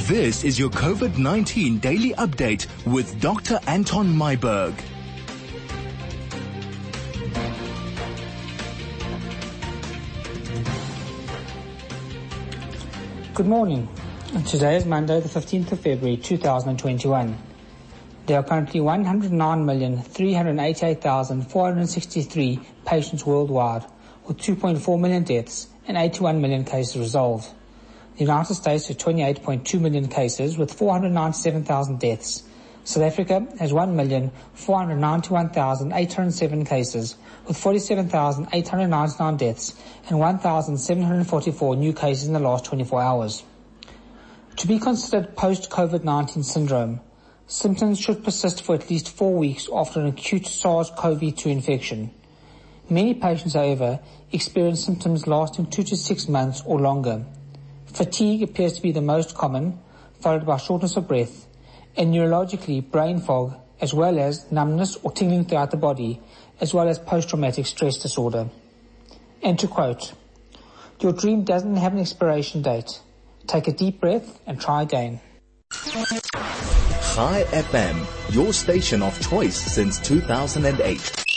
This is your COVID-19 daily update with Dr. Anton Myburgh. Good morning. Today is Monday, the 15th of February, 2021. There are currently 109,388,463 patients worldwide, with 2.4 million deaths and 81 million cases resolved. The United States has 28.2 million cases with 497,000 deaths. South Africa has 1,491,807 cases with 47,899 deaths and 1,744 new cases in the last 24 hours. To be considered post-COVID-19 syndrome, symptoms should persist for at least 4 weeks after an acute SARS-CoV-2 infection. Many patients, however, experience symptoms lasting 2 to 6 months or longer. Fatigue appears to be the most common, followed by shortness of breath, and neurologically brain fog, as well as numbness or tingling throughout the body, as well as post-traumatic stress disorder. And to quote, "Your dream doesn't have an expiration date. Take a deep breath and try again." Chai FM, your station of choice since 2008.